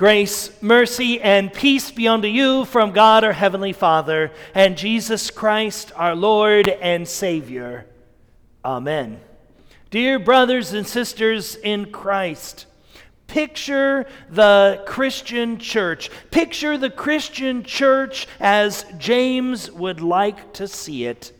Grace, mercy, and peace be unto you from God our Heavenly Father and Jesus Christ our Lord and Savior. Amen. Dear brothers and sisters in Christ, picture the Christian church. Picture the Christian church as James would like to see it.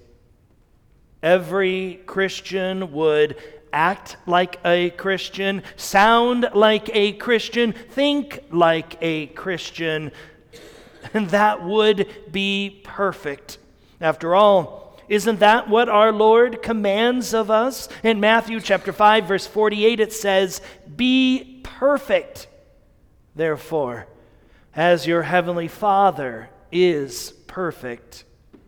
Every Christian would act like a Christian, sound like a Christian, think like a Christian, and that would be perfect. After all, isn't that what our Lord commands of us? In Matthew chapter 5, verse 48, it says, "Be perfect, therefore, as your heavenly Father is perfect."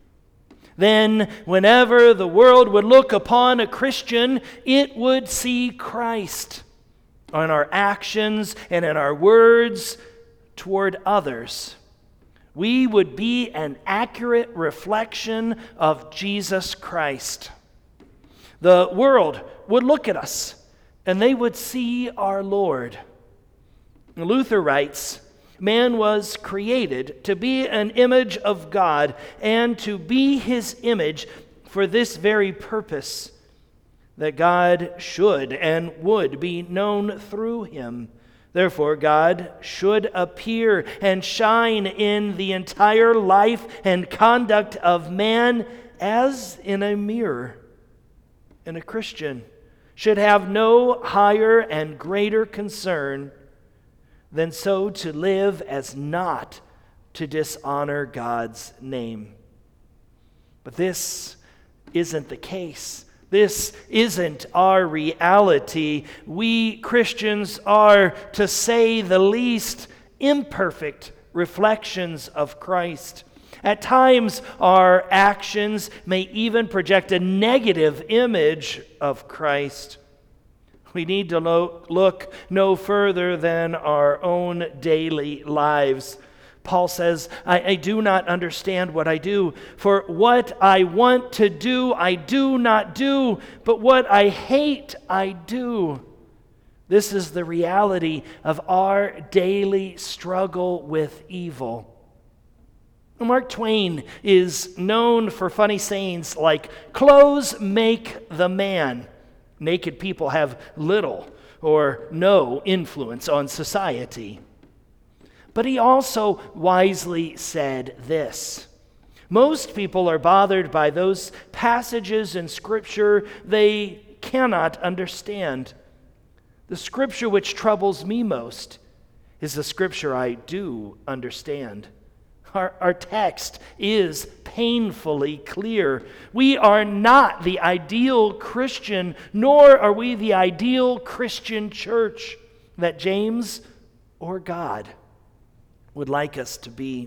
Then, whenever the world would look upon a Christian, it would see Christ in our actions and in our words toward others. We would be an accurate reflection of Jesus Christ. The world would look at us, and they would see our Lord. Luther writes, "Man was created to be an image of God and to be his image for this very purpose, that God should and would be known through him. Therefore, God should appear and shine in the entire life and conduct of man as in a mirror. And a Christian should have no higher and greater concern than so to live as not to dishonor God's name." But this isn't the case. This isn't our reality. We Christians are, to say the least, imperfect reflections of Christ. At times, our actions may even project a negative image of Christ. We need to look no further than our own daily lives. Paul says, I do not understand what I do, for what I want to do, I do not do, but what I hate, I do." This is the reality of our daily struggle with evil. Mark Twain is known for funny sayings like, "Clothes make the man." Naked people have little or no influence on society. But he also wisely said this: most people are bothered by those passages in Scripture they cannot understand. The Scripture which troubles me most is the Scripture I do understand. Our text is painfully clear. We are not the ideal Christian, nor are we the ideal Christian church that James or God would like us to be.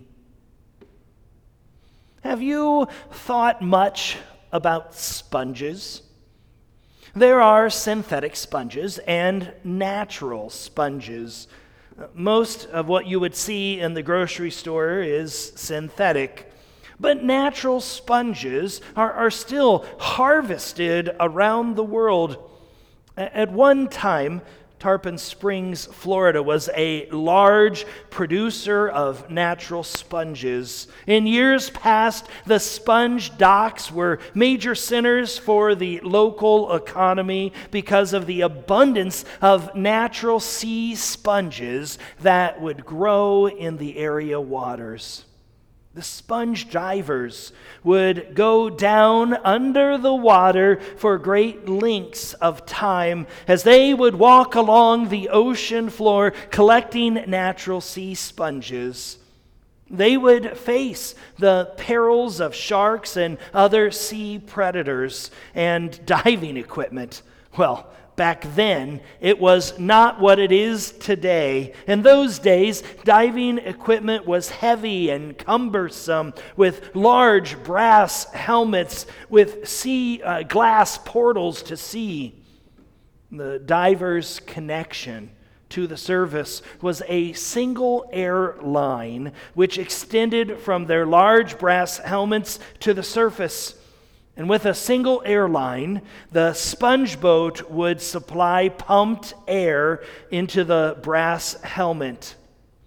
Have you thought much about sponges? There are synthetic sponges and natural sponges. Most of what you would see in the grocery store is synthetic, but natural sponges are still harvested around the world. At one time, Tarpon Springs, Florida, was a large producer of natural sponges. In years past, the sponge docks were major centers for the local economy because of the abundance of natural sea sponges that would grow in the area waters. The sponge divers would go down under the water for great lengths of time as they would walk along the ocean floor collecting natural sea sponges. They would face the perils of sharks and other sea predators and diving equipment. Well, back then, it was not what it is today. In those days, diving equipment was heavy and cumbersome, with large brass helmets with glass portals to sea. The diver's connection to the surface was a single air line which extended from their large brass helmets to the surface. And with a single airline, the sponge boat would supply pumped air into the brass helmet.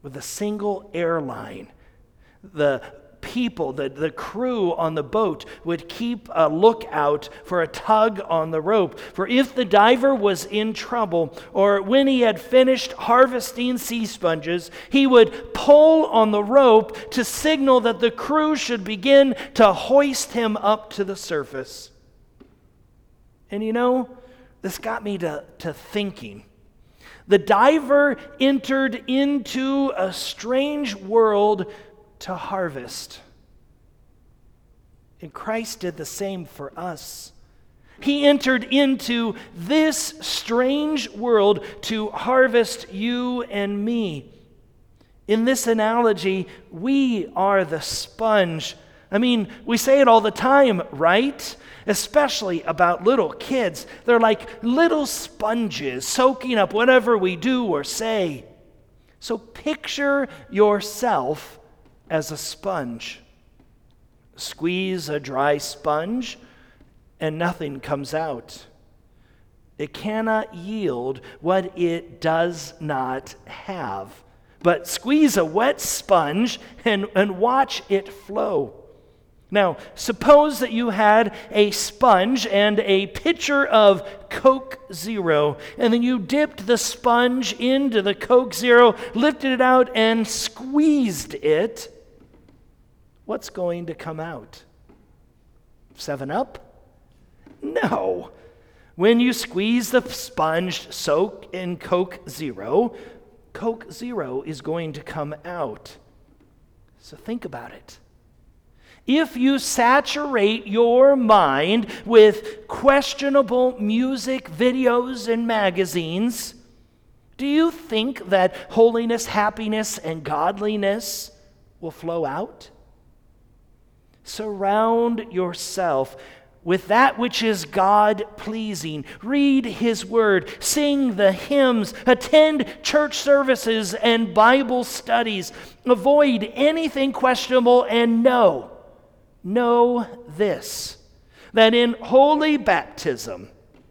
with a single airline. The people, the crew on the boat would keep a lookout for a tug on the rope. For if the diver was in trouble, or when he had finished harvesting sea sponges, he would pull on the rope to signal that the crew should begin to hoist him up to the surface. And this got me to thinking. The diver entered into a strange world to harvest. And Christ did the same for us. He entered into this strange world to harvest you and me. In this analogy, we are the sponge. We say it all the time, right? Especially about little kids. They're like little sponges soaking up whatever we do or say. So picture yourself as a sponge. Squeeze a dry sponge and nothing comes out. It cannot yield what it does not have. But squeeze a wet sponge and watch it flow. Now, suppose that you had a sponge and a pitcher of Coke Zero, and then you dipped the sponge into the Coke Zero, lifted it out, and squeezed it. What's going to come out? 7-Up? No. When you squeeze the sponge soaked in Coke Zero is going to come out. So think about it. If you saturate your mind with questionable music, videos, and magazines, do you think that holiness, happiness, and godliness will flow out? Surround yourself with that which is God-pleasing. Read His Word, sing the hymns, attend church services and Bible studies. Avoid anything questionable and know this, that in holy baptism,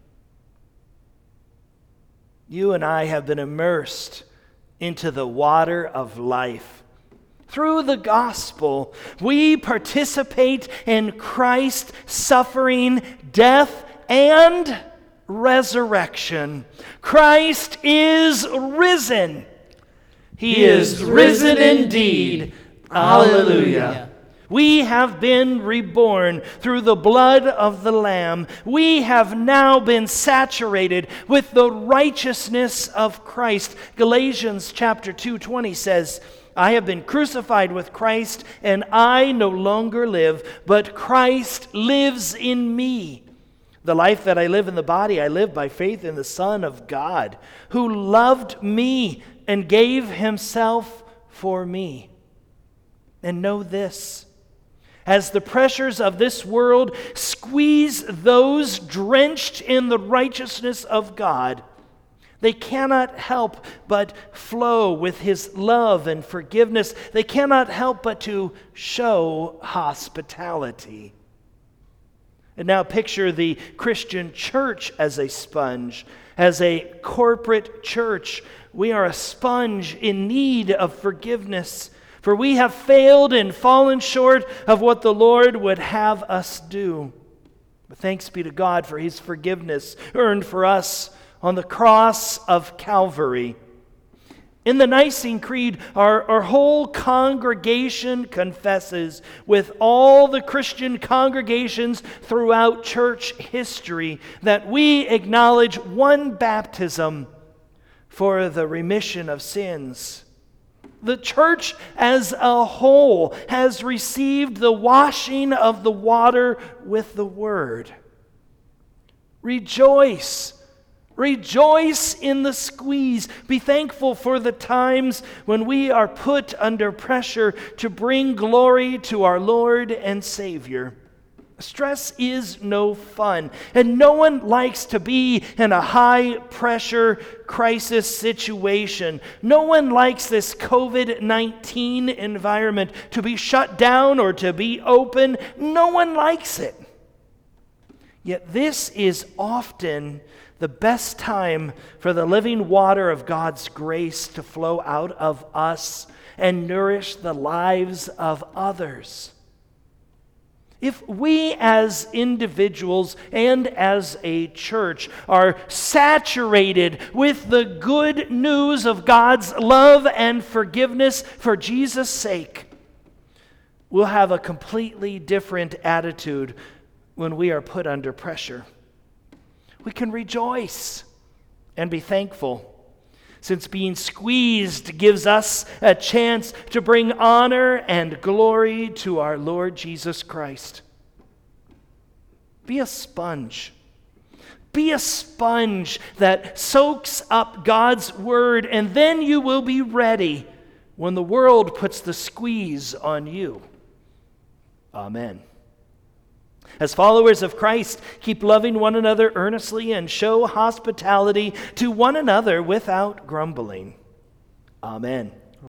you and I have been immersed into the water of life. Through the gospel, we participate in Christ's suffering, death, and resurrection. Christ is risen. He is risen indeed. Hallelujah. We have been reborn through the blood of the Lamb. We have now been saturated with the righteousness of Christ. Galatians chapter 2:20 says, I have been crucified with Christ, and I no longer live, but Christ lives in me. The life that I live in the body, I live by faith in the Son of God, who loved me and gave himself for me. And know this, as the pressures of this world squeeze those drenched in the righteousness of God, they cannot help but flow with His love and forgiveness. They cannot help but to show hospitality. And now picture the Christian church as a sponge, as a corporate church. We are a sponge in need of forgiveness, for we have failed and fallen short of what the Lord would have us do. But thanks be to God for His forgiveness earned for us on the cross of Calvary. In the Nicene Creed, our whole congregation confesses, with all the Christian congregations throughout church history, that we acknowledge one baptism for the remission of sins. The church as a whole has received the washing of the water with the Word. Rejoice. Rejoice in the squeeze. Be thankful for the times when we are put under pressure to bring glory to our Lord and Savior. Stress is no fun, and no one likes to be in a high-pressure crisis situation. No one likes this COVID-19 environment, to be shut down or to be open. No one likes it. Yet this is often the best time for the living water of God's grace to flow out of us and nourish the lives of others. If we as individuals and as a church are saturated with the good news of God's love and forgiveness for Jesus' sake, we'll have a completely different attitude when we are put under pressure. We can rejoice and be thankful, since being squeezed gives us a chance to bring honor and glory to our Lord Jesus Christ. Be a sponge. Be a sponge that soaks up God's word, and then you will be ready when the world puts the squeeze on you. Amen. As followers of Christ, keep loving one another earnestly and show hospitality to one another without grumbling. Amen.